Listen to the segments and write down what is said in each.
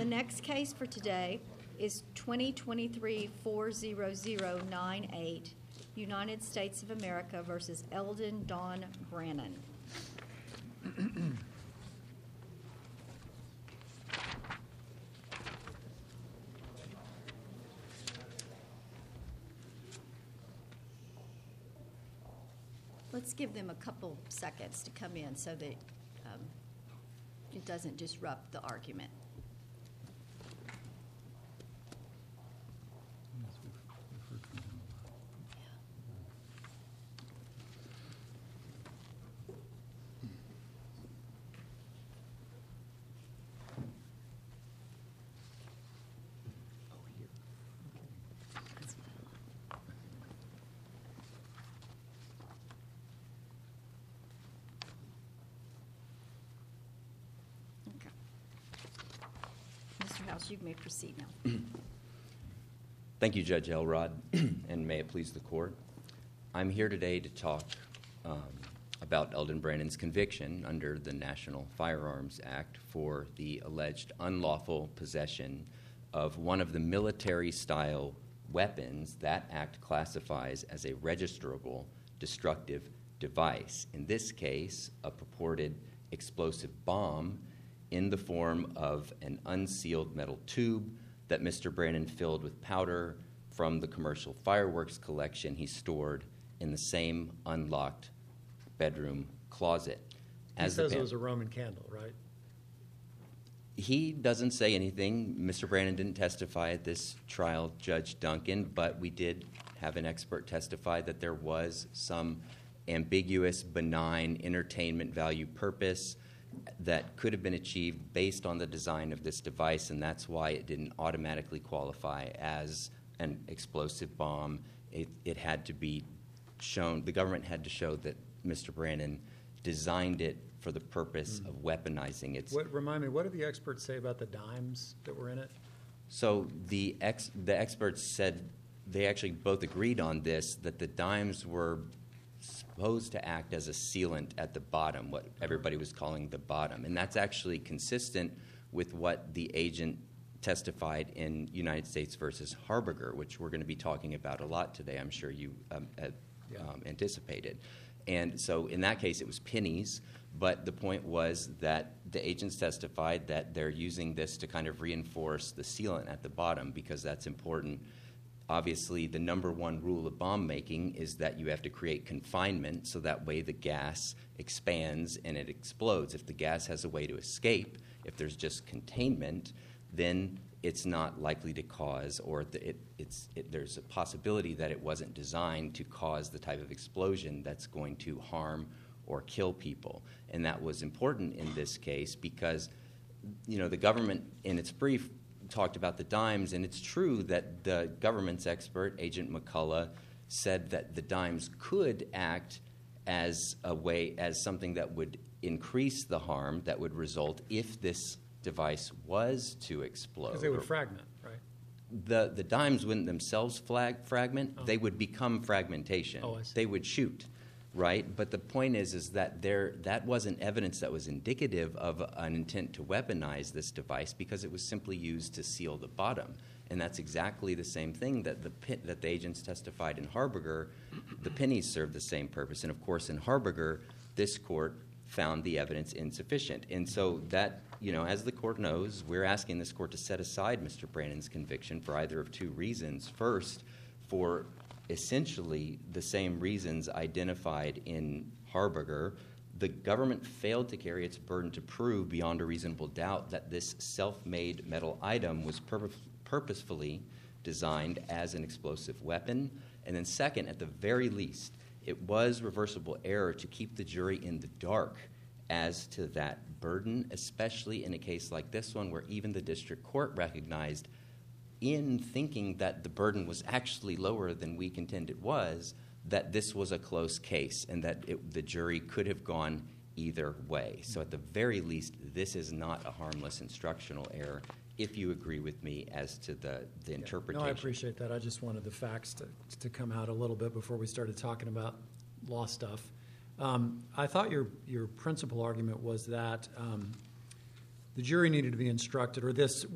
The next case for today is 2023-40098, United States of America versus Eldon Don Brannon. Let's give them a couple seconds to come in so that it doesn't disrupt the argument. You may proceed now. Thank you, Judge Elrod, and may it please the court. I'm here today to talk about Eldon Brannon's conviction under the National Firearms Act for the alleged unlawful possession of one of the military-style weapons that act classifies as a registrable destructive device. In this case, a purported explosive bomb in the form of an unsealed metal tube that Mr. Brannon filled with powder from the commercial fireworks collection he stored in the same unlocked bedroom closet. He says it was a Roman candle, right? He doesn't say anything. Mr. Brannon didn't testify at this trial, Judge Duncan, but we did have an expert testify that there was some ambiguous, benign entertainment value purpose that could have been achieved based on the design of this device, and that's why it didn't automatically qualify as an explosive bomb. It had to be shown, the government had to show that Mr. Brannon designed it for the purpose of weaponizing it. Remind me, what did the experts say about the dimes that were in it? So the experts said, they actually both agreed on this, that the dimes were supposed to act as a sealant at the bottom, what everybody was calling the bottom. And that's actually consistent with what the agent testified in United States versus Harbinger, which we're going to be talking about a lot today, I'm sure you anticipated. And so in that case, it was pennies, but the point was that the agents testified that they're using this to kind of reinforce the sealant at the bottom because that's important. Obviously, the number one rule of bomb making is that you have to create confinement so that way the gas expands and it explodes. If the gas has a way to escape, if there's just containment, then it's not likely to cause, or there's a possibility that it wasn't designed to cause the type of explosion that's going to harm or kill people. And that was important in this case because, the government in its brief talked about the dimes, and it's true that the government's expert, Agent McCullough, said that the dimes could act as something that would increase the harm that would result if this device was to explode. Because they would fragment, right? The dimes wouldn't themselves fragment. Oh. They would become fragmentation. Oh, I see. They would shoot. Right, but the point is that that wasn't evidence that was indicative of an intent to weaponize this device because it was simply used to seal the bottom, and that's exactly the same thing that the agents testified in Harbinger. The pennies served the same purpose, and of course in Harbinger, this court found the evidence insufficient, and so that as the court knows, we're asking this court to set aside Mr. Brannon's conviction for either of two reasons. First, for essentially the same reasons identified in Harbinger, the government failed to carry its burden to prove beyond a reasonable doubt that this self-made metal item was purposefully designed as an explosive weapon. And then second, at the very least, it was reversible error to keep the jury in the dark as to that burden, especially in a case like this one where even the district court recognized in thinking that the burden was actually lower than we contend it was, that this was a close case and that the jury could have gone either way. So at the very least, this is not a harmless instructional error, if you agree with me as to the interpretation. No, I appreciate that. I just wanted the facts to come out a little bit before we started talking about law stuff. I thought your principal argument was that the jury needed to be instructed, or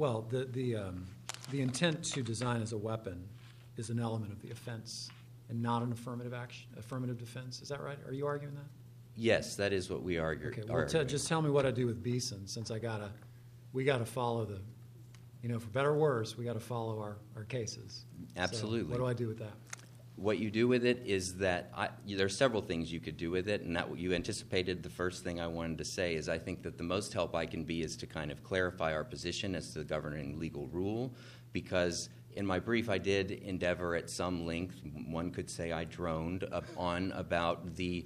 the intent to design as a weapon is an element of the offense and not an affirmative defense. Is that right? Are you arguing that? Yes, that is what we argue. Okay, well, just tell me what I do with Beeson, since we gotta follow for better or worse, we gotta follow our cases. Absolutely. So what do I do with that? What you do with it is that there are several things you could do with it, and that you anticipated the first thing I wanted to say is I think that the most help I can be is to kind of clarify our position as to the governing legal rule, because in my brief I did endeavor at some length, one could say I droned on about the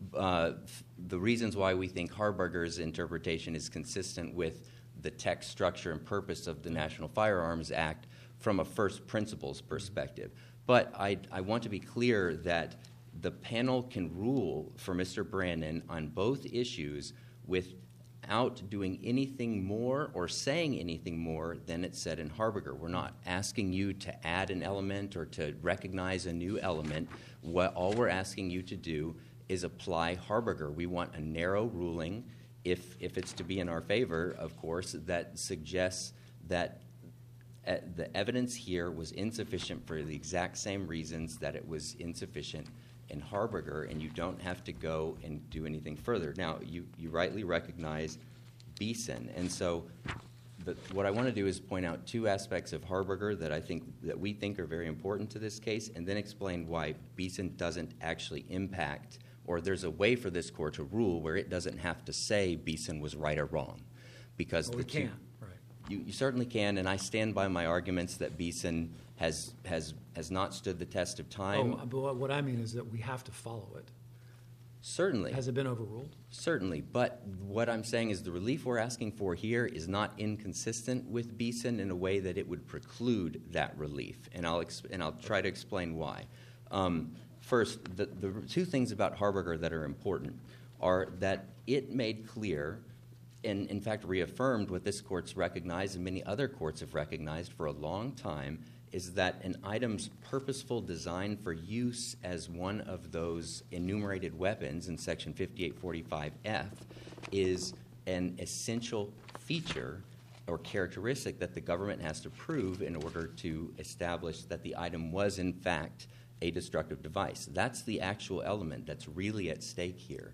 reasons why we think Harburger's interpretation is consistent with the text, structure, and purpose of the National Firearms Act from a first principles perspective. But I want to be clear that the panel can rule for Mr. Brannon on both issues without doing anything more or saying anything more than it said in Harburger. We're not asking you to add an element or to recognize a new element. All we're asking you to do is apply Harburger. We want a narrow ruling, if it's to be in our favor, of course, that suggests that the evidence here was insufficient for the exact same reasons that it was insufficient in Harburger, and you don't have to go and do anything further. Now, you rightly recognize Beeson, and so what I want to do is point out two aspects of Harburger that we think are very important to this case, and then explain why Beeson doesn't actually impact, or there's a way for this court to rule where it doesn't have to say Beeson was right or wrong, because we can't. You certainly can, and I stand by my arguments that Beeson has not stood the test of time. Oh, but what I mean is that we have to follow it. Certainly. Has it been overruled? Certainly, but what I'm saying is the relief we're asking for here is not inconsistent with Beeson in a way that it would preclude that relief, and I'll try to explain why. First, the two things about Harburger that are important are that it made clear, and in fact reaffirmed what this court's recognized and many other courts have recognized for a long time, is that an item's purposeful design for use as one of those enumerated weapons in Section 5845F is an essential feature or characteristic that the government has to prove in order to establish that the item was in fact a destructive device. That's the actual element that's really at stake here.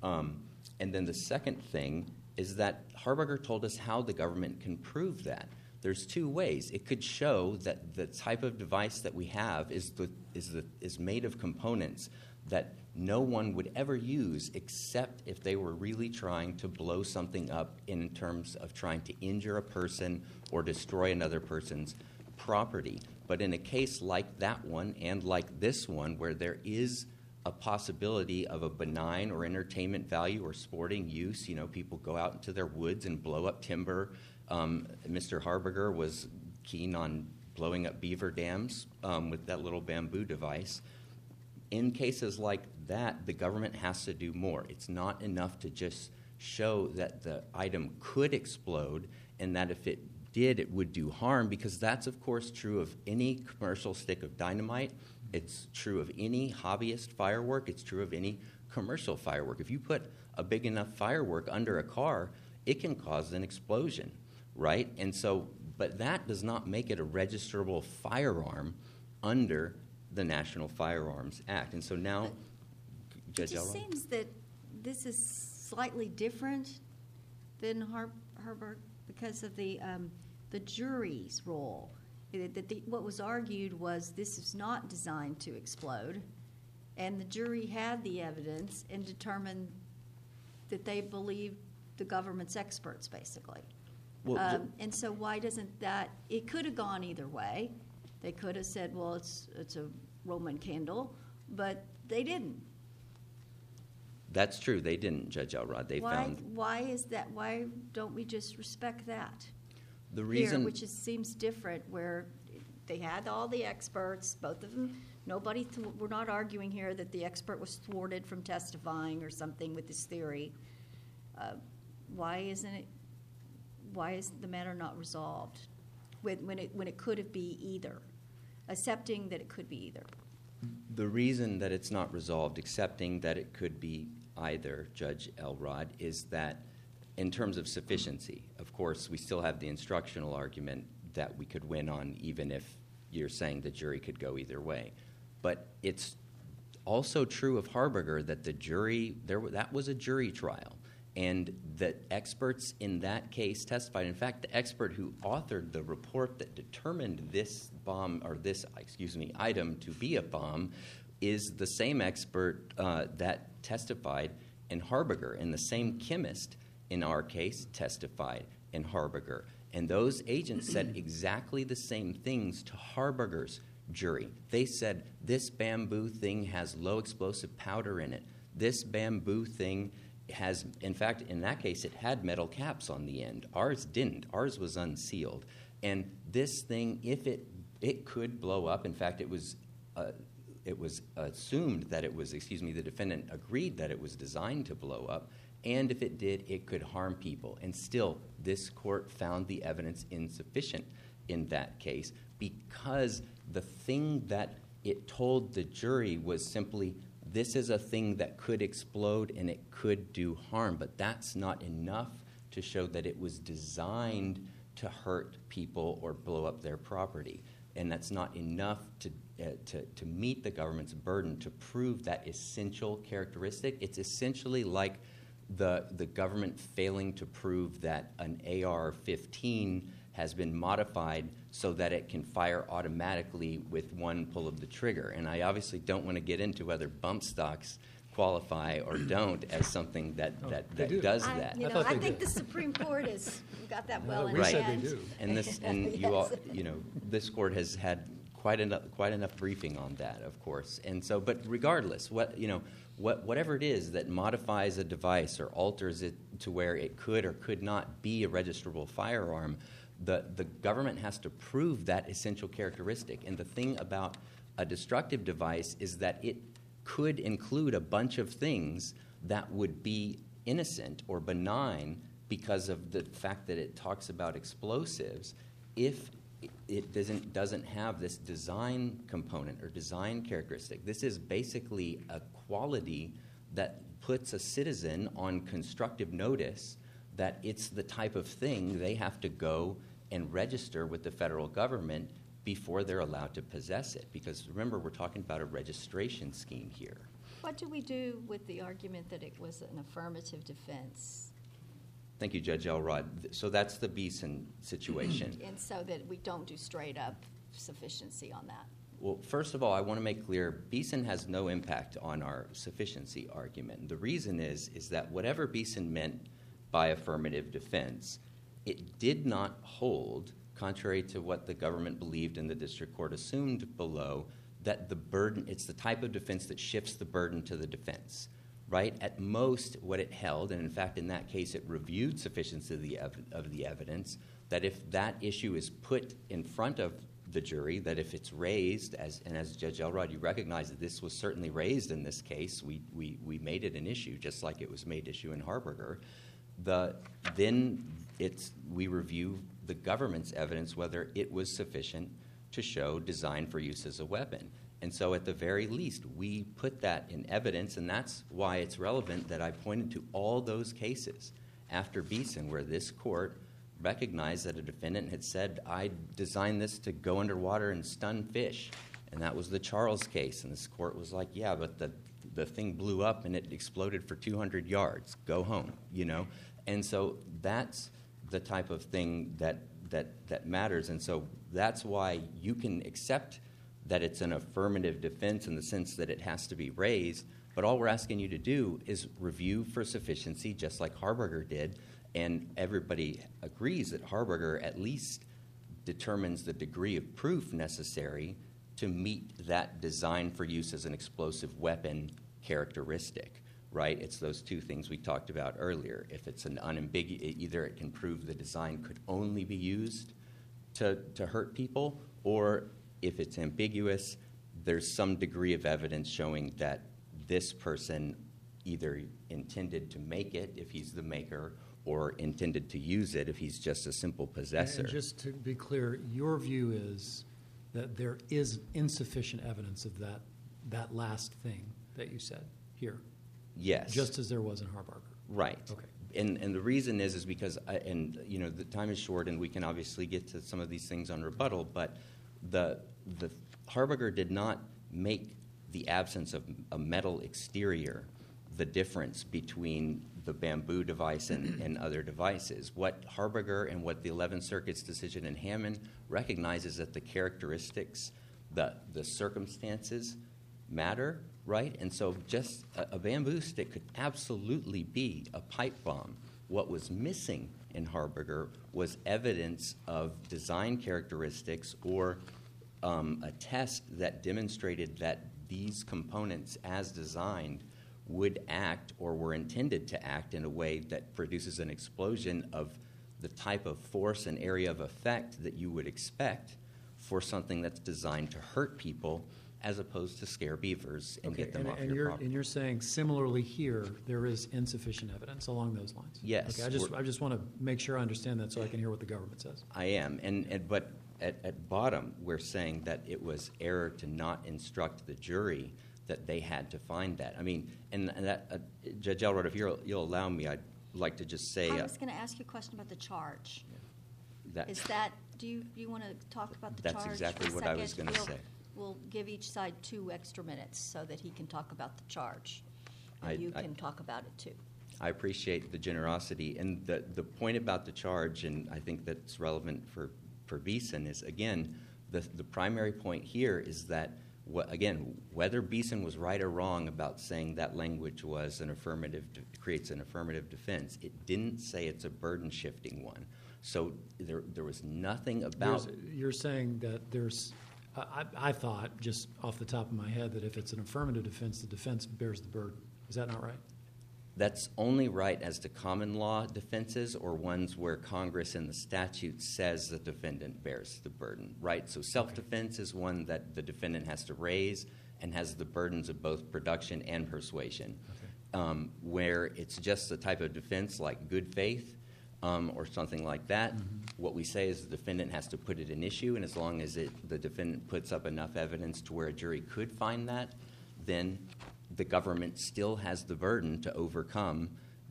And then the second thing is that Harburger told us how the government can prove that. There's two ways. It could show that the type of device that we have is made of components that no one would ever use except if they were really trying to blow something up in terms of trying to injure a person or destroy another person's property. But in a case like that one and like this one, where there is a possibility of a benign or entertainment value or sporting use, people go out into their woods and blow up timber. Mr. Harburger was keen on blowing up beaver dams with that little bamboo device. In cases like that, the government has to do more. It's not enough to just show that the item could explode and that if it did, it would do harm, because that's, of course, true of any commercial stick of dynamite. It's true of any hobbyist firework. It's true of any commercial firework. If you put a big enough firework under a car, it can cause an explosion, right? And so, but that does not make it a registrable firearm under the National Firearms Act. And so now, Judge It just Elrod? seems that this is slightly different than Harburger because of the jury's role. What was argued was this is not designed to explode, and the jury had the evidence and determined that they believed the government's experts, basically. Well, and so why doesn't that – it could have gone either way. They could have said, well, it's a Roman candle, but they didn't. That's true. They didn't, Judge Elrod. Why is that? Why don't we just respect that? The reason, here, which seems different, where they had all the experts, both of them. We're not arguing here that the expert was thwarted from testifying or something with this theory. Why is the matter not resolved when it could have been either, accepting that it could be either? the reason that it's not resolved, accepting that it could be either, Judge Elrod, is that in terms of sufficiency, of course, we still have the instructional argument that we could win on, even if you're saying the jury could go either way. But it's also true of Harberger that the jury, that was a jury trial, and the experts in that case testified. In fact, the expert who authored the report that determined this bomb, or this, item to be a bomb, is the same expert that testified in Harberger, and the same chemist in our case testified in Harberger. And those agents said exactly the same things to Harberger's jury. They said, this bamboo thing has low explosive powder in it. This bamboo thing has, in fact, in that case, it had metal caps on the end. Ours didn't. Ours was unsealed. And this thing, if it could blow up, in fact, it was assumed that it was, the defendant agreed that it was designed to blow up, and if it did, it could harm people. And still, this court found the evidence insufficient in that case because the thing that it told the jury was simply, this is a thing that could explode and it could do harm, but that's not enough to show that it was designed to hurt people or blow up their property. And that's not enough to meet the government's burden to prove that essential characteristic. It's essentially like the government failing to prove that an AR-15 has been modified so that it can fire automatically with one pull of the trigger. And I obviously don't want to get into whether bump stocks qualify or don't as something that does that. I think the Supreme Court has got that well in We hand. said they do. And this, and you all, this court has had quite enough briefing on that, of course. And so, but regardless, whatever it is that modifies a device or alters it to where it could or could not be a registrable firearm, the government has to prove that essential characteristic. And the thing about a destructive device is that it could include a bunch of things that would be innocent or benign because of the fact that it talks about explosives if it doesn't have this design component or design characteristic. This is basically a quality that puts a citizen on constructive notice that it's the type of thing they have to go and register with the federal government before they're allowed to possess it. Because remember, we're talking about a registration scheme here. What do we do with the argument that it was an affirmative defense? Thank you, Judge Elrod. So that's the Beeson situation. And so that we don't do straight up sufficiency on that. Well, first of all, I want to make clear, Beeson has no impact on our sufficiency argument. The reason is that whatever Beeson meant by affirmative defense, it did not hold, contrary to what the government believed and the district court assumed below, that the burden, it's the type of defense that shifts the burden to the defense, right? At most, what it held, and in fact in that case it reviewed sufficiency of the evidence, that if that issue is put in front of the jury, that if it's raised, as Judge Elrod, you recognize that this was certainly raised in this case, we made it an issue, just like it was made issue in Harberger, then we review the government's evidence whether it was sufficient to show design for use as a weapon. And so at the very least, we put that in evidence, and that's why it's relevant that I pointed to all those cases after Beeson where this court recognized that a defendant had said, I designed this to go underwater and stun fish. And that was the Charles case. And this court was like, yeah, but the thing blew up and it exploded for 200 yards. Go home, And so that's the type of thing that matters. And so that's why you can accept that it's an affirmative defense in the sense that it has to be raised. But all we're asking you to do is review for sufficiency, just like Harberger did. And everybody agrees that Harberger at least determines the degree of proof necessary to meet that design for use as an explosive weapon characteristic, right? It's those two things we talked about earlier. If it's an unambiguous, either it can prove the design could only be used to hurt people, or if it's ambiguous, there's some degree of evidence showing that this person either intended to make it, if he's the maker, or intended to use it if he's just a simple possessor. And just to be clear, your view is that there is insufficient evidence of that last thing that you said here. Yes. Just as there was in Harberger. Right. Okay. And the reason is because, the time is short, and we can obviously get to some of these things on rebuttal, but the Harberger did not make the absence of a metal exterior the difference between the bamboo device and other devices. What Harberger and what the 11th Circuit's decision in Hammond recognizes that the characteristics, the circumstances matter, right? And so just a bamboo stick could absolutely be a pipe bomb. What was missing in Harberger was evidence of design characteristics or a test that demonstrated that these components, as designed, would act or were intended to act in a way that produces an explosion of the type of force and area of effect that you would expect for something that's designed to hurt people as opposed to scare beavers and get them off your property. And you're saying similarly here, there is insufficient evidence along those lines? Yes. Okay, I just want to make sure I understand that so I can hear what the government says. I am, but at bottom, we're saying that it was error to not instruct the jury that they had to find that. I mean, and that, Judge Elrod, if you'll allow me, I'd like to just say... I was going to ask you a question about the charge. Do you want to talk about the charge That's exactly for a what I was second? going to say. We'll give each side 2 extra minutes so that he can talk about the charge. And you can talk about it, too. I appreciate the generosity. And the point about the charge, and I think that's relevant for Beeson, is, again, the primary point here is that, again, whether Beeson was right or wrong about saying that language was creates an affirmative defense, it didn't say it's a burden-shifting one. So there was nothing about... You're saying that there's... I thought, just off the top of my head, that if it's an affirmative defense, the defense bears the burden. Is that not right? That's only right as to common law defenses or ones where Congress in the statute says the defendant bears the burden, right? So self-defense is one that the defendant has to raise and has the burdens of both production and persuasion. Okay. Where it's just the type of defense like good faith or something like that, what we say is the defendant has to put it in issue, and as long as the defendant puts up enough evidence to where a jury could find that, then the government still has the burden to overcome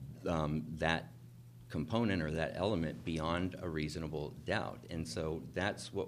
that component or that element beyond a reasonable doubt. And so that's what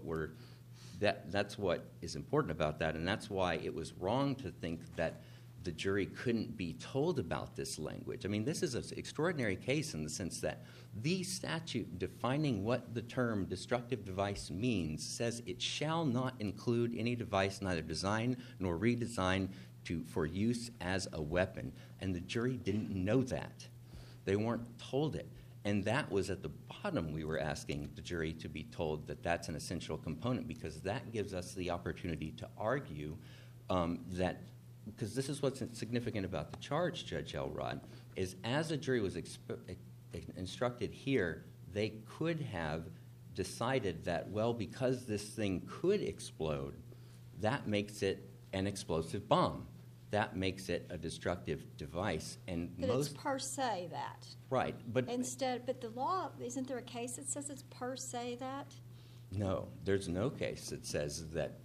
that's what is important about that, and that's why it was wrong to think that the jury couldn't be told about this language. I mean, this is an extraordinary case in the sense that the statute defining what the term destructive device means says it shall not include any device neither designed nor redesigned for use as a weapon. And the jury didn't know that. They weren't told it. And that was at the bottom we were asking the jury to be told that that's an essential component, because that gives us the opportunity to argue that, because this is what's significant about the charge, Judge Elrod, is as a jury was instructed here, they could have decided that, well, because this thing could explode, that makes it an explosive bomb. That makes it a destructive device. And but it's per se that. Right. But the law, isn't there a case that says it's per se that? No, there's no case that says that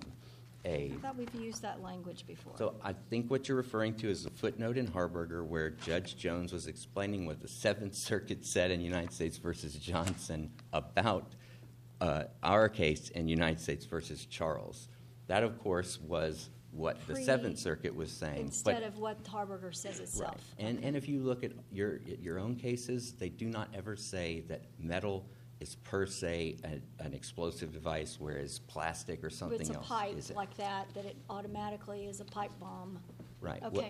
I thought we've used that language before. So I think what you're referring to is a footnote in Harberger where Judge Jones was explaining what the Seventh Circuit said in United States versus Johnson about our case in United States versus Charles. That, of course, was what the Seventh Circuit was saying. Instead of what Harberger says itself. Right. And if you look at your own cases, they do not ever say that metal is per se an explosive device, whereas plastic or something else. It's a pipe like that it automatically is a pipe bomb. Right. Okay.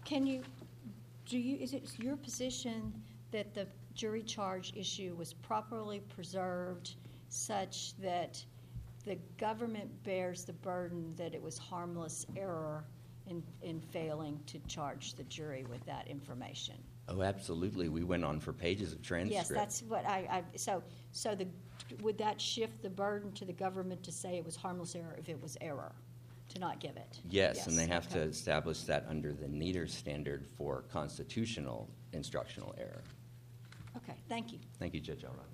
Is it your position that the jury charge issue was properly preserved such that the government bears the burden that it was harmless error in failing to charge the jury with that information? Oh, absolutely. We went on for pages of transcript. Yes, that's what would that shift the burden to the government to say it was harmless error if it was error, to not give it? Yes, and they have to establish that under the Nieder standard for constitutional instructional error. Okay, thank you. Thank you, Judge Elrod.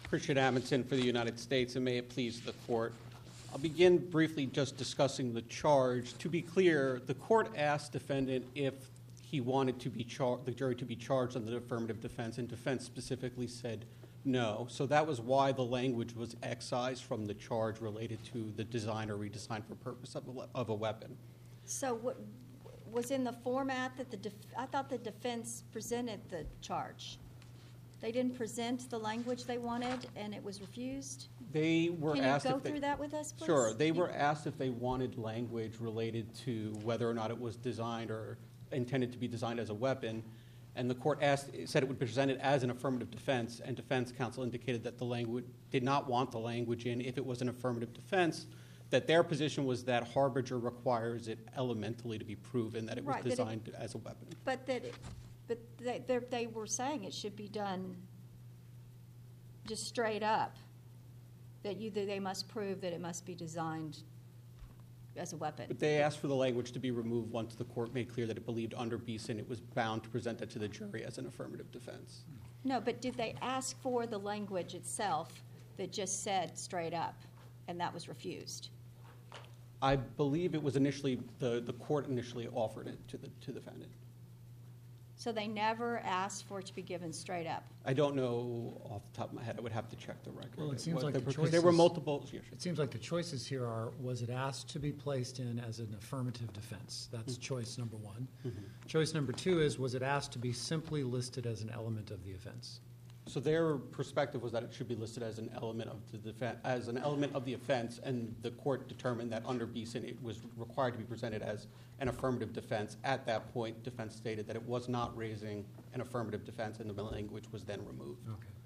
Christian Amundsen for the United States, and may it please the court. I'll begin briefly just discussing the charge. To be clear, the court asked defendant if he wanted to be the jury to be charged on the affirmative defense, and defense specifically said no. So that was why the language was excised from the charge related to the design or redesign for purpose of a weapon. So what was in the format that I thought the defense presented the charge. They didn't present the language they wanted, and it was refused? They were asked Can you if go through that with us, please? Sure. They were asked if they wanted language related to whether or not it was designed or intended to be designed as a weapon, and the court said it would be presented as an affirmative defense, and defense counsel indicated that the language did not want the language in if it was an affirmative defense, that their position was that Harbinger requires it elementally to be proven that it was designed as a weapon. But they were saying it should be done just straight up, that they must prove that it must be designed as a weapon. But they asked for the language to be removed once the court made clear that it believed under Beeson it was bound to present that to the jury as an affirmative defense. No, but did they ask for the language itself that just said straight up, and that was refused? I believe it was initially, the court initially offered it to the defendant. So they never asked for it to be given straight up? I don't know off the top of my head. I would have to check the record. Well, it seems like the because there were choices- multiple. It seems like the choices here are, was it asked to be placed in as an affirmative defense? That's choice number one. Choice number two is, was it asked to be simply listed as an element of the offense? So their perspective was that it should be listed as an element of the offense, and the court determined that under Beeson it was required to be presented as an affirmative defense. At that point, defense stated that it was not raising an affirmative defense, and the language was then removed.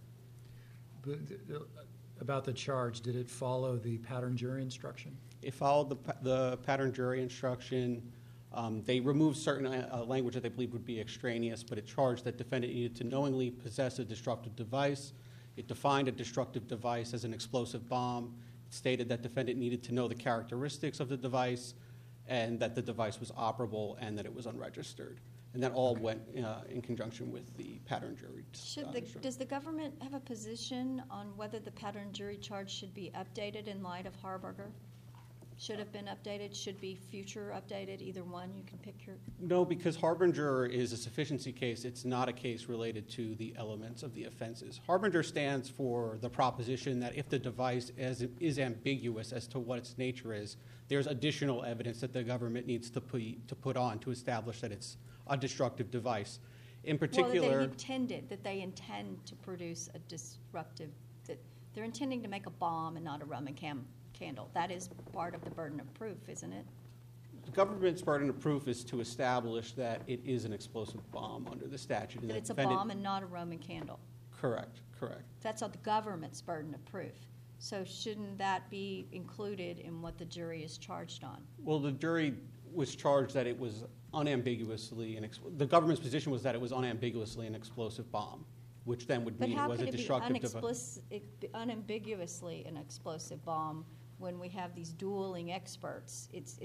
Okay. But, about the charge, did it follow the pattern jury instruction? It followed the pattern jury instruction. They removed certain language that they believed would be extraneous, but it charged that defendant needed to knowingly possess a destructive device. It defined a destructive device as an explosive bomb. It stated that defendant needed to know the characteristics of the device and that the device was operable and that it was unregistered. And that all went in conjunction with the pattern jury. Does the government have a position on whether the pattern jury charge should be updated in light of Harbinger? Should have been updated, should be future updated, either one, you can pick your... No, because Harbinger is a sufficiency case. It's not a case related to the elements of the offenses. Harbinger stands for the proposition that if the device is ambiguous as to what its nature is, there's additional evidence that the government needs to put on to establish that it's a destructive device. In particular... Well, that they intend to produce a disruptive... that they're intending to make a bomb and not a Roman candle. That is part of the burden of proof, isn't it? The government's burden of proof is to establish that it is an explosive bomb under the statute. That it's a bomb and not a Roman candle. Correct. That's the government's burden of proof. So shouldn't that be included in what the jury is charged on? Well, the jury was charged that it was unambiguously, the government's position was that it was unambiguously an explosive bomb, which then would mean it was a destructive device. But how could it be unambiguously an explosive bomb when we have these dueling experts? It's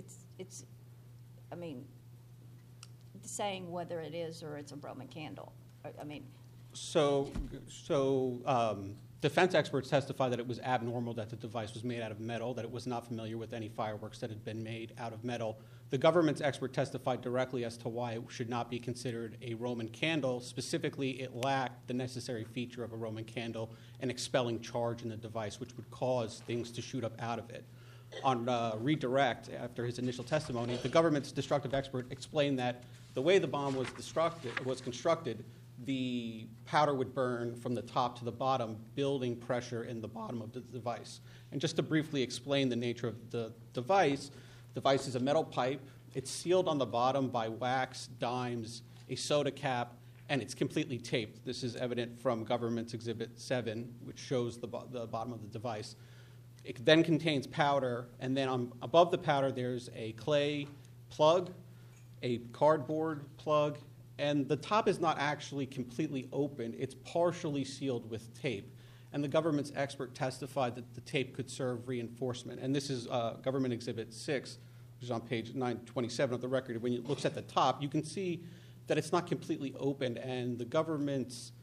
I mean, saying whether it is or it's a Roman candle. I mean... So defense experts testified that it was abnormal that the device was made out of metal, that it was not familiar with any fireworks that had been made out of metal. The government's expert testified directly as to why it should not be considered a Roman candle. Specifically, it lacked the necessary feature of a Roman candle, an expelling charge in the device, which would cause things to shoot up out of it. On redirect, after his initial testimony, the government's destructive expert explained that the way the bomb was constructed, the powder would burn from the top to the bottom, building pressure in the bottom of the device. And just to briefly explain the nature of the device is a metal pipe. It's sealed on the bottom by wax, dimes, a soda cap, and it's completely taped. This is evident from Government's Exhibit 7, which shows the bottom of the device. It then contains powder, and then above the powder there's a clay plug, a cardboard plug, and the top is not actually completely open. It's partially sealed with tape. And the government's expert testified that the tape could serve reinforcement. And this is Government Exhibit 6, which is on page 927 of the record. When it looks at the top, you can see that it's not completely open, and the government's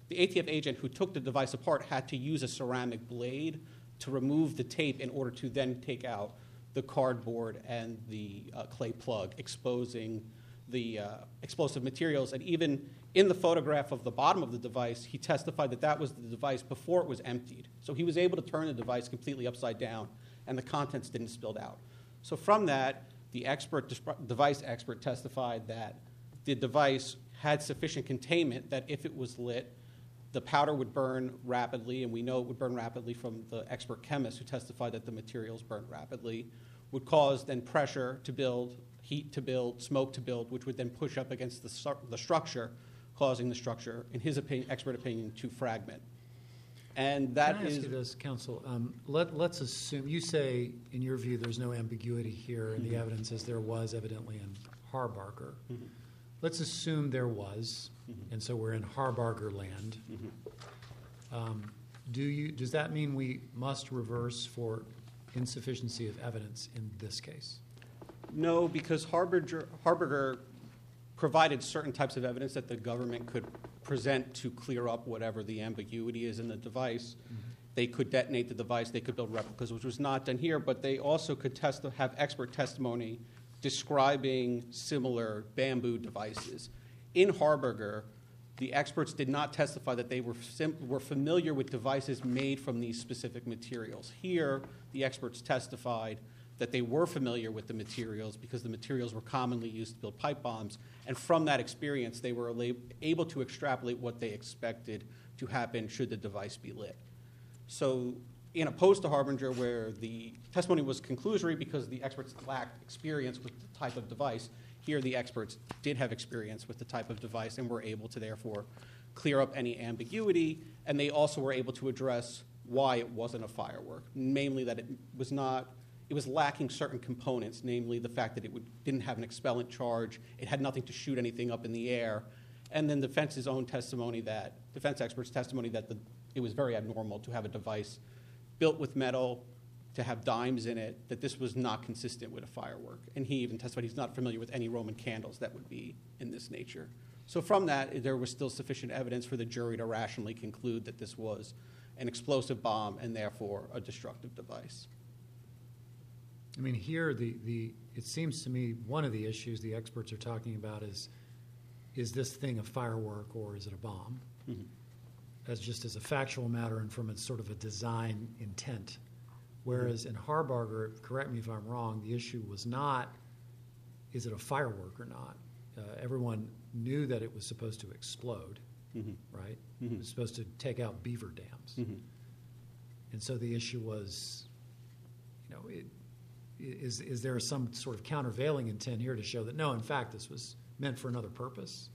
the ATF agent who took the device apart had to use a ceramic blade to remove the tape in order to then take out the cardboard and the clay plug, exposing the explosive materials. And even in the photograph of the bottom of the device, he testified that that was the device before it was emptied. So he was able to turn the device completely upside down, and the contents didn't spill out. So from that, the device expert testified that the device had sufficient containment that if it was lit, the powder would burn rapidly, and we know it would burn rapidly from the expert chemist who testified that the materials burn rapidly, would cause then pressure to build, heat to build, smoke to build, which would then push up against the structure, causing the structure, in his opinion, expert opinion, to fragment. And that Can I is... ask you this, counsel? Let's assume, you say, in your view, there's no ambiguity here, and the evidence as there was evidently in Harbarger. Let's assume there was, and so we're in Harbarger land. Does that mean we must reverse for insufficiency of evidence in this case? No, because Harberger provided certain types of evidence that the government could present to clear up whatever the ambiguity is in the device. They could detonate the device, they could build replicas, which was not done here, but they also could have expert testimony describing similar bamboo devices. In Harberger, the experts did not testify that they were familiar with devices made from these specific materials. Here, the experts testified that they were familiar with the materials because the materials were commonly used to build pipe bombs, and from that experience, they were able to extrapolate what they expected to happen should the device be lit. So, in opposed to Harbinger, where the testimony was conclusory because the experts lacked experience with the type of device, here the experts did have experience with the type of device and were able to therefore clear up any ambiguity, and they also were able to address why it wasn't a firework, namely that it was lacking certain components, namely the fact that it didn't have an expellent charge, it had nothing to shoot anything up in the air, and then defense experts' testimony that it was very abnormal to have a device built with metal, to have dimes in it, that this was not consistent with a firework. And he even testified he's not familiar with any Roman candles that would be in this nature. So from that, there was still sufficient evidence for the jury to rationally conclude that this was an explosive bomb and therefore a destructive device. I mean, here, it seems to me one of the issues the experts are talking about is this thing a firework or is it a bomb? As just as a factual matter and from a sort of a design intent. Whereas in Harbarger, correct me if I'm wrong, the issue was not, is it a firework or not? Everyone knew that it was supposed to explode, right? It was supposed to take out beaver dams. And so the issue was, is there some sort of countervailing intent here to show that, no, in fact, this was meant for another purpose?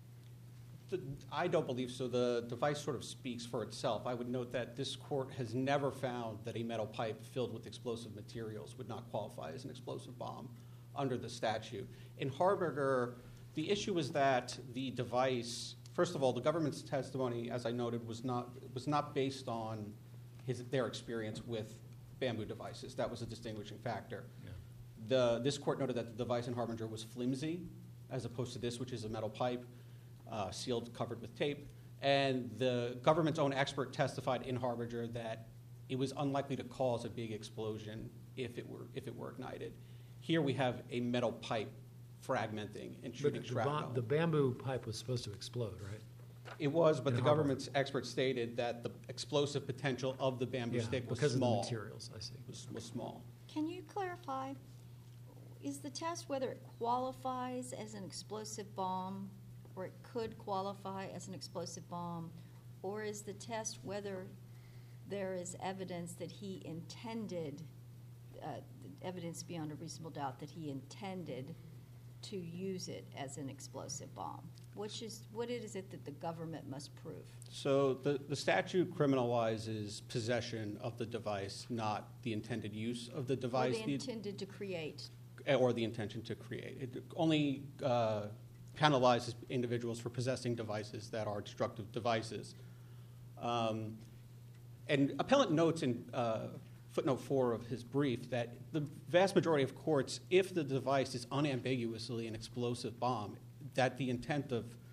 I don't believe so. The device sort of speaks for itself. I would note that this court has never found that a metal pipe filled with explosive materials would not qualify as an explosive bomb under the statute. In Harberger, the issue was that the device, first of all, the government's testimony, as I noted, was not based on their experience with bamboo devices. That was a distinguishing factor. Yeah. This court noted that the device in Harbinger was flimsy, as opposed to this, which is a metal pipe. Sealed, covered with tape, and the government's own expert testified in Harbinger that it was unlikely to cause a big explosion if it were ignited. Here we have a metal pipe fragmenting and shooting shrapnel. The bamboo pipe was supposed to explode, right? It was, but the government's expert stated that the explosive potential of the bamboo stick was because small. Of the materials, I see. Was small. Can you clarify, is the test whether it qualifies as an explosive bomb or it could qualify as an explosive bomb, or is the test whether there is evidence that he intended, evidence beyond a reasonable doubt that he intended to use it as an explosive bomb? What is it that the government must prove? So the statute criminalizes possession of the device, not the intended use of the device. Or the intended to create. Or the intention to create. It only penalizes individuals for possessing devices that are destructive devices. And appellant notes in footnote 4 of his brief that the vast majority of courts, if the device is unambiguously an explosive bomb, that the intent of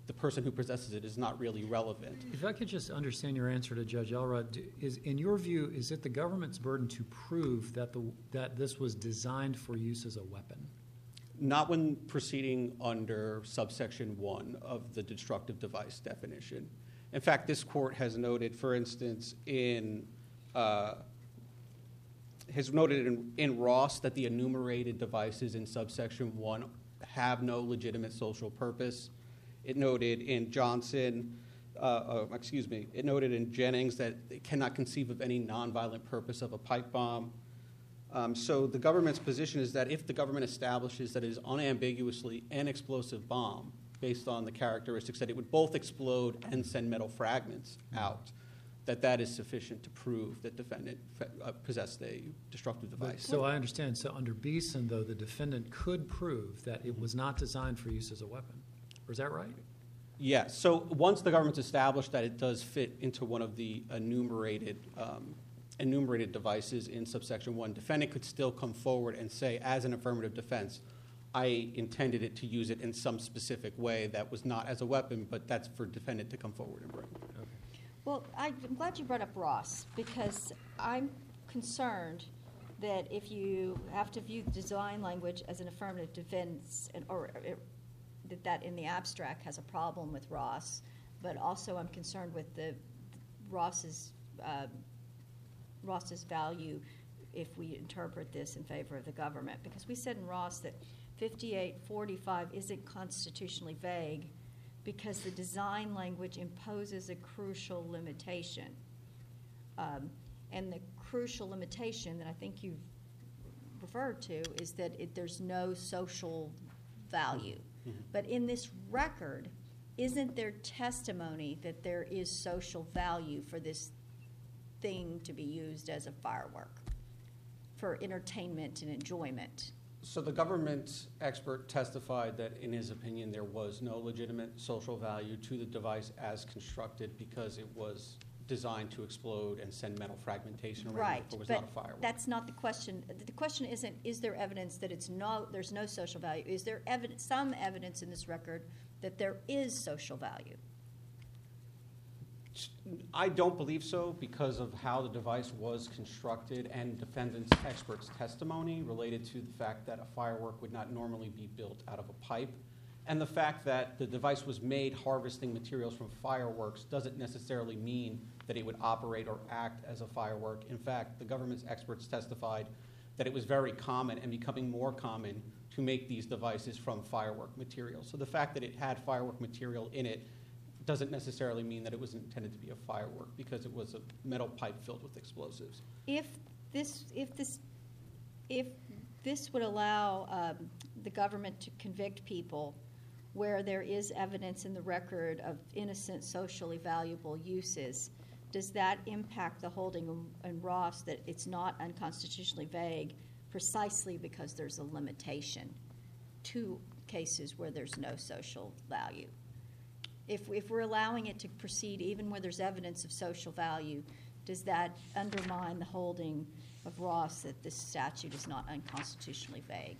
the person who possesses it is not really relevant. If I could just understand your answer to Judge Elrod, in your view, is it the government's burden to prove that this was designed for use as a weapon? Not when proceeding under subsection 1 of the destructive device definition. In fact, this court has noted, for instance, in Ross that the enumerated devices in subsection 1 have no legitimate social purpose. It noted in it noted in Jennings that it cannot conceive of any nonviolent purpose of a pipe bomb. So the government's position is that if the government establishes that it is unambiguously an explosive bomb, based on the characteristics that it would both explode and send metal fragments out, that is sufficient to prove that defendant possessed a destructive device. So I understand. So under Beeson, though, the defendant could prove that it was not designed for use as a weapon. Or is that right? Yes. So once the government's established that it does fit into one of the enumerated devices in subsection 1, defendant could still come forward and say, as an affirmative defense, I intended it to use it in some specific way that was not as a weapon, but that's for defendant to come forward and bring. Okay. Well, I'm glad you brought up Ross, because I'm concerned that if you have to view the design language as an affirmative defense, that in the abstract has a problem with Ross, but also I'm concerned with Ross's value if we interpret this in favor of the government, because we said in Ross that 5845 isn't constitutionally vague because the design language imposes a crucial limitation. And the crucial limitation that I think you've referred to is that there's no social value. Mm-hmm. But in this record, isn't there testimony that there is social value for this thing to be used as a firework for entertainment and enjoyment? So the government expert testified that, in his opinion, there was no legitimate social value to the device as constructed because it was designed to explode and send metal fragmentation around. Right, It was but not a firework. that's not the question. The question isn't, is there evidence that there's no social value? Is there some evidence in this record that there is social value? I don't believe so because of how the device was constructed and defendant's expert's testimony related to the fact that a firework would not normally be built out of a pipe. And the fact that the device was made harvesting materials from fireworks doesn't necessarily mean that it would operate or act as a firework. In fact, the government's experts testified that it was very common and becoming more common to make these devices from firework material. So the fact that it had firework material in it doesn't necessarily mean that it was intended to be a firework because it was a metal pipe filled with explosives. If this would allow the government to convict people where there is evidence in the record of innocent, socially valuable uses, does that impact the holding in Ross that it's not unconstitutionally vague precisely because there's a limitation to cases where there's no social value? If we're allowing it to proceed even where there's evidence of social value, does that undermine the holding of Ross that this statute is not unconstitutionally vague?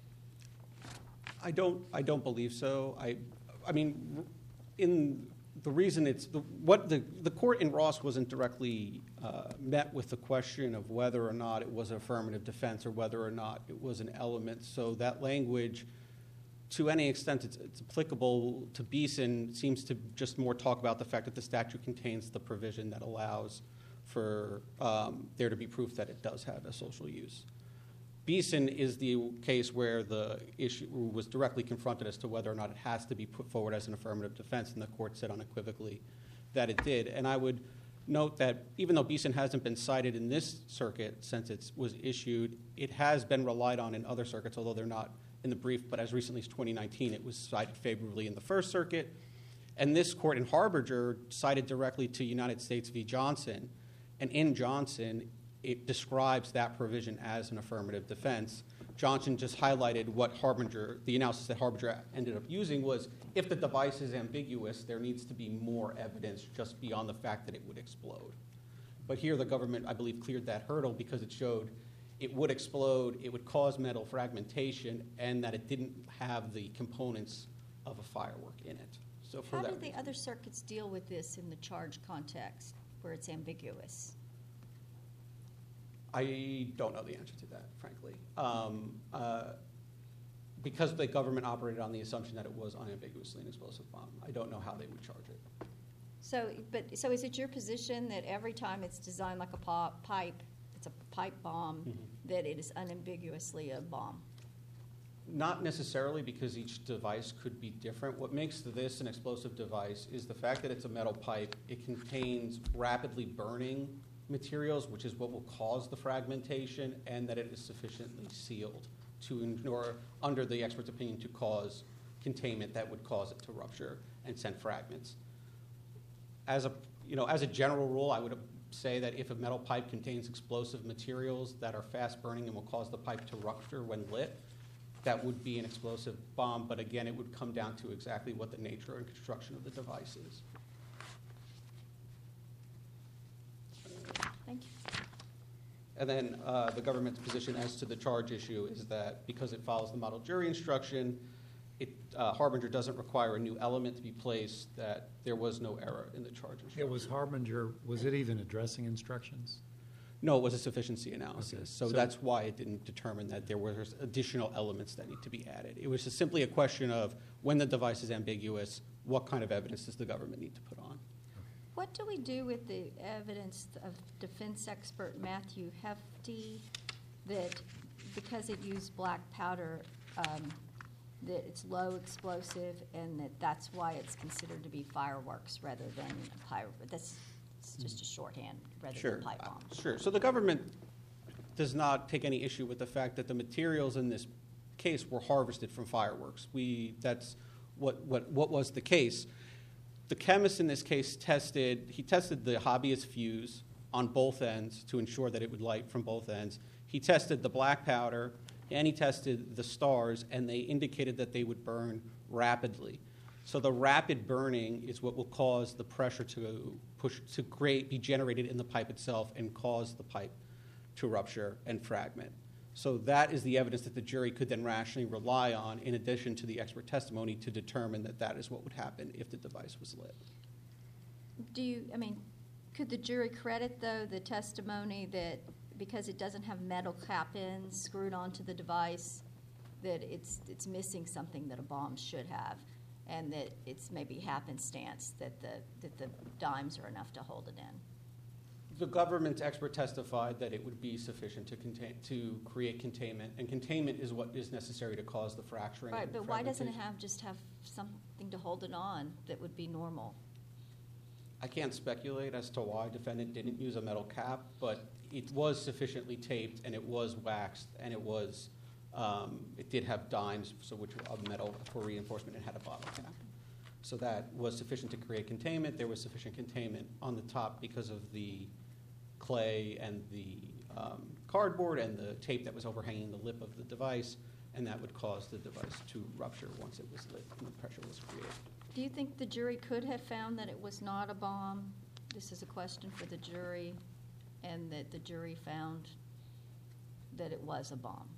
I don't believe so. I mean, in the reason the court in Ross wasn't directly met with the question of whether or not it was an affirmative defense or whether or not it was an element. So that language, to any extent it's applicable to Beeson, seems to just more talk about the fact that the statute contains the provision that allows for there to be proof that it does have a social use. Beeson is the case where the issue was directly confronted as to whether or not it has to be put forward as an affirmative defense, and the court said unequivocally that it did. And I would note that even though Beeson hasn't been cited in this circuit since it was issued, it has been relied on in other circuits, although they're not in the brief, but as recently as 2019, it was cited favorably in the First Circuit. And this court in Harbinger cited directly to United States v. Johnson, and in Johnson, it describes that provision as an affirmative defense. Johnson just highlighted what the analysis that Harbinger ended up using was, if the device is ambiguous, there needs to be more evidence just beyond the fact that it would explode. But here the government, I believe, cleared that hurdle because it showed it would explode, it would cause metal fragmentation, and that it didn't have the components of a firework in it. So for How that do the reason- other circuits deal with this in the charge context where it's ambiguous? I don't know the answer to that, frankly. Because the government operated on the assumption that it was unambiguously an explosive bomb, I don't know how they would charge it. So is it your position that every time it's designed like a pipe, it's a pipe bomb, that it is unambiguously a bomb? Not necessarily, because each device could be different. What makes this an explosive device is the fact that it's a metal pipe. It contains rapidly burning materials, which is what will cause the fragmentation, and that it is sufficiently sealed to ignore, under the expert's opinion, to cause containment that would cause it to rupture and send fragments. As a general rule, I would say that if a metal pipe contains explosive materials that are fast burning and will cause the pipe to rupture when lit, that would be an explosive bomb. But again, it would come down to exactly what the nature and construction of the device is. Thank you. And then the government's position as to the charge issue is that because it follows the model jury instruction, Harbinger doesn't require a new element to be placed, that there was no error in the charge instruction. It was Harbinger, was it even addressing instructions? No, it was a sufficiency analysis. Okay. So So- that's why it didn't determine that there were additional elements that need to be added. It was just simply a question of when the device is ambiguous, what kind of evidence does the government need to put on? What do we do with the evidence of defense expert Matthew Hefty that because it used black powder, that it's low explosive and that's why it's considered to be fireworks rather than a pyro? That's it's just a shorthand rather than pipe bomb. Sure. So the government does not take any issue with the fact that the materials in this case were harvested from fireworks. That's what was the case. The chemist in this case tested the hobbyist fuse on both ends to ensure that it would light from both ends. He tested the black powder and he tested the stars, and they indicated that they would burn rapidly. So the rapid burning is what will cause the pressure be generated in the pipe itself and cause the pipe to rupture and fragment. So that is the evidence that the jury could then rationally rely on, in addition to the expert testimony, to determine that that is what would happen if the device was lit. Could the jury credit, though, the testimony that because it doesn't have metal cap-ins screwed onto the device, that it's missing something that a bomb should have, and that it's maybe happenstance that the dimes are enough to hold it in? The government's expert testified that it would be sufficient to create containment, and containment is what is necessary to cause the fracturing. Right, and but why doesn't it fragmentation. have something to hold it on that would be normal? I can't speculate as to why defendant didn't use a metal cap, but it was sufficiently taped and it was waxed and it did have dimes, so which were of metal for reinforcement, and had a bottle cap. So that was sufficient to create containment. There was sufficient containment on the top because of the clay and the cardboard and the tape that was overhanging the lip of the device, and that would cause the device to rupture once it was lit and the pressure was created. Do you think the jury could have found that it was not a bomb? This is a question for the jury, and that the jury found that it was a bomb.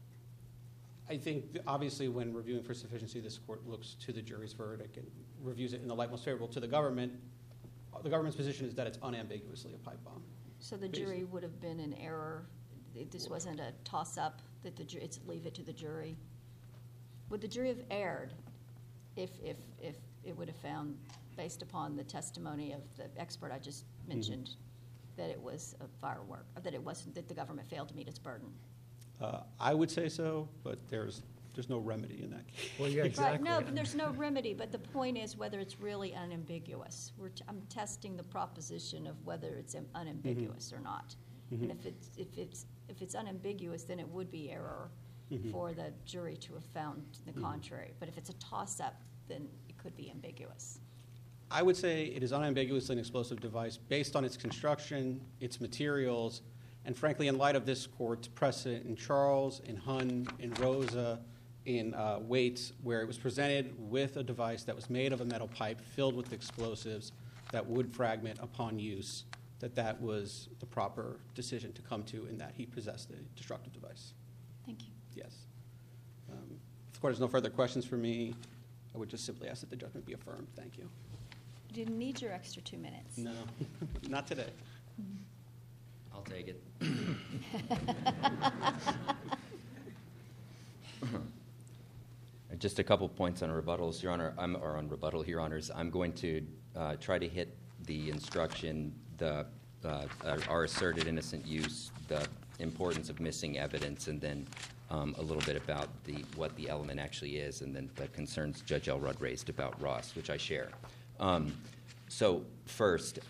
I think, obviously, when reviewing for sufficiency, this court looks to the jury's verdict and reviews it in the light most favorable to the government. The government's position is that it's unambiguously a pipe bomb. So the jury would have been in error. This wasn't a toss-up that it's leave it to the jury. Would the jury have erred if it would have found, based upon the testimony of the expert I just mentioned, that it was a firework, or that it wasn't, that the government failed to meet its burden? I would say so, but there's no remedy in that case. Well, yeah, exactly. Right, no, there's no remedy, but the point is whether it's really unambiguous. I'm testing the proposition of whether it's unambiguous or not. And if it's unambiguous, then it would be error for the jury to have found the contrary. But if it's a toss-up, then it could be ambiguous. I would say it is unambiguously an explosive device based on its construction, its materials, and frankly, in light of this court's precedent in Charles, in Hunn, in Rosa, in Waits, where it was presented with a device that was made of a metal pipe filled with explosives that would fragment upon use, that was the proper decision to come to, in that he possessed a destructive device. Thank you. Yes. If the court has no further questions for me, I would just simply ask that the judgment be affirmed. Thank you. You didn't need your extra 2 minutes. No, not today. I'll take it. Just a couple points on rebuttals, Your Honor, or on rebuttal, Your Honors. I'm going to try to hit the instruction, our asserted innocent use, the importance of missing evidence, and then a little bit about what the element actually is, and then the concerns Judge Elrod raised about Ross, which I share. So first,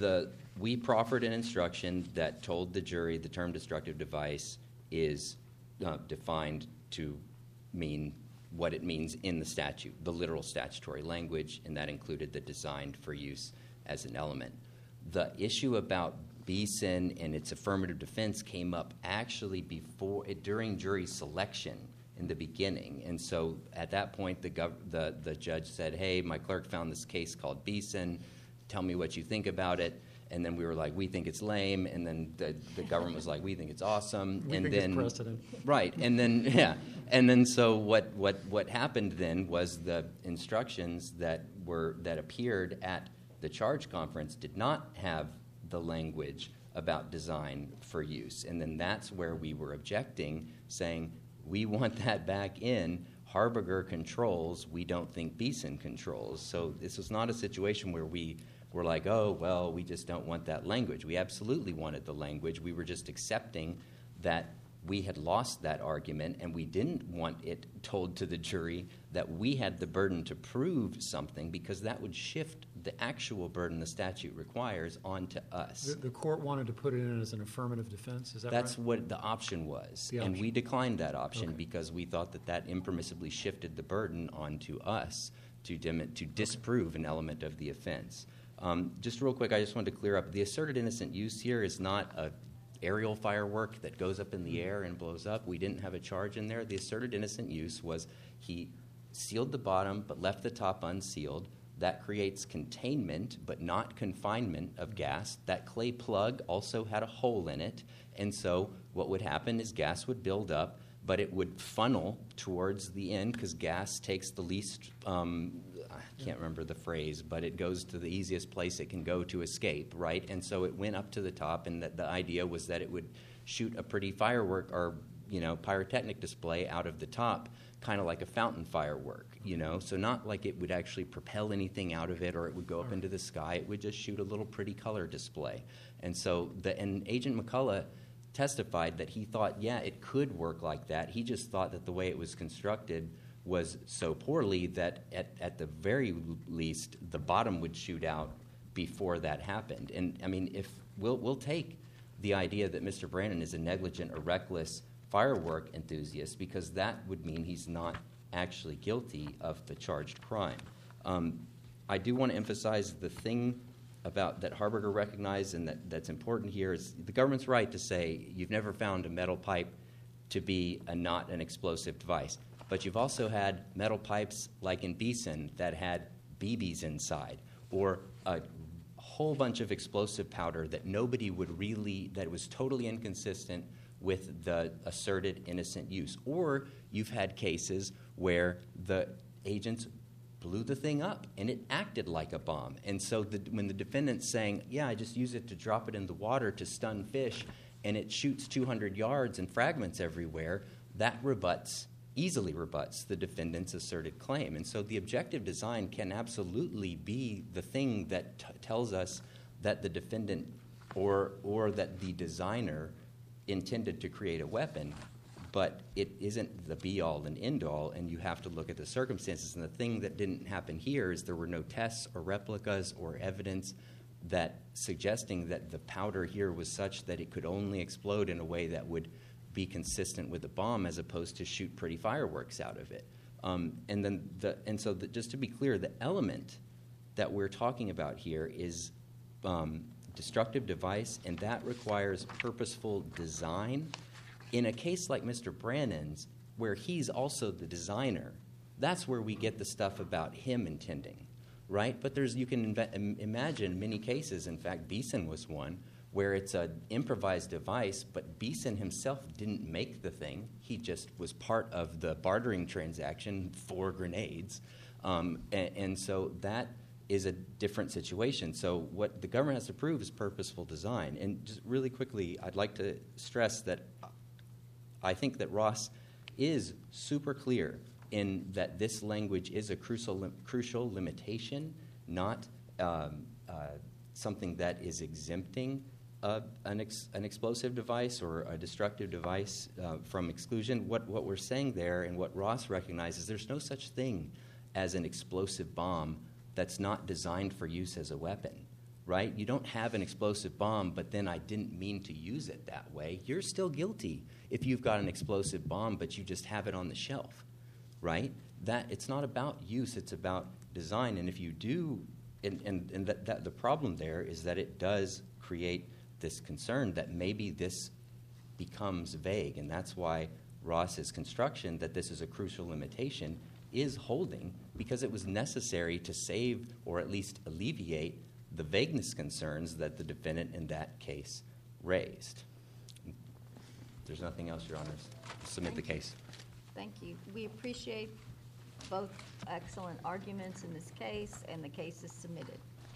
we proffered an instruction that told the jury the term destructive device is defined to mean what it means in the statute, the literal statutory language, and that included the designed for use as an element. The issue about Beeson and its affirmative defense came up actually during jury selection in the beginning. And so at that point, the judge said, hey, my clerk found this case called Beeson. Tell me what you think about it. And then we were like, we think it's lame. And then the government was like, we think it's awesome. We think it's precedent. Right. And then, yeah. And then so what happened then was the instructions that appeared at the charge conference did not have the language about design for use. And then that's where we were objecting, saying, we want that back in. Harbinger controls. We don't think Beeson controls. So this was not a situation where we were like, oh, well, we just don't want that language. We absolutely wanted the language. We were just accepting that we had lost that argument, and we didn't want it told to the jury that we had the burden to prove something, because that would shift the actual burden the statute requires onto us. The court wanted to put it in as an affirmative defense, is that That's right? what the option was. The And option. we declined that option Okay. because we thought that impermissibly shifted the burden onto us to disprove an element of the offense. Just real quick, I just wanted to clear up. The asserted innocent use here is not a aerial firework that goes up in the air and blows up. We didn't have a charge in there. The asserted innocent use was he sealed the bottom but left the top unsealed. That creates containment but not confinement of gas. That clay plug also had a hole in it. And so what would happen is gas would build up, but it would funnel towards the end because gas takes the least, I can't remember the phrase, but it goes to the easiest place it can go to escape, right? And so it went up to the top, and the idea was that it would shoot a pretty firework or, pyrotechnic display out of the top, kind of like a fountain firework, So not like it would actually propel anything out of it or it would go up into the sky. It would just shoot a little pretty color display. And so and Agent McCullough testified that he thought, yeah, it could work like that. He just thought that the way it was constructed was so poorly that at the very least the bottom would shoot out before that happened. And I mean, if we'll take the idea that Mr. Brandon is a negligent or reckless firework enthusiast, because that would mean he's not actually guilty of the charged crime. I do want to emphasize the thing about that Harbinger recognized and that's important here is the government's right to say you've never found a metal pipe to be not an explosive device. But you've also had metal pipes like in Beeson that had BBs inside, or a whole bunch of explosive powder that that was totally inconsistent with the asserted innocent use. Or you've had cases where the agents blew the thing up and it acted like a bomb. And so when the defendant's saying, yeah, I just use it to drop it in the water to stun fish, and it shoots 200 yards and fragments everywhere, that easily rebuts the defendant's asserted claim. And so the objective design can absolutely be the thing that tells us that the defendant or that the designer intended to create a weapon, but it isn't the be-all and end-all, and you have to look at the circumstances. And the thing that didn't happen here is there were no tests or replicas or evidence that suggesting that the powder here was such that it could only explode in a way that would be consistent with a bomb as opposed to shoot pretty fireworks out of it. So just to be clear, the element that we're talking about here is destructive device, and that requires purposeful design. In a case like Mr. Brannon's, where he's also the designer, that's where we get the stuff about him intending, right? But you can imagine many cases, in fact, Beeson was one, where it's an improvised device, but Beeson himself didn't make the thing. He just was part of the bartering transaction for grenades. And so that is a different situation. So what the government has to prove is purposeful design. And just really quickly, I'd like to stress that I think that Ross is super clear in that this language is a crucial limitation, not something that is exempting an explosive device or a destructive device from exclusion. What we're saying there and what Ross recognizes, there's no such thing as an explosive bomb that's not designed for use as a weapon, right? You don't have an explosive bomb, but then I didn't mean to use it that way. You're still guilty if you've got an explosive bomb, but you just have it on the shelf, right? That it's not about use, it's about design. And if you do, and that the problem there is that it does create this concern that maybe this becomes vague, and that's why Ross's construction that this is a crucial limitation is holding, because it was necessary to save or at least alleviate the vagueness concerns that the defendant in that case raised. If there's nothing else, Your Honors, submit the case. Thank you. We appreciate both excellent arguments in this case, and the case is submitted.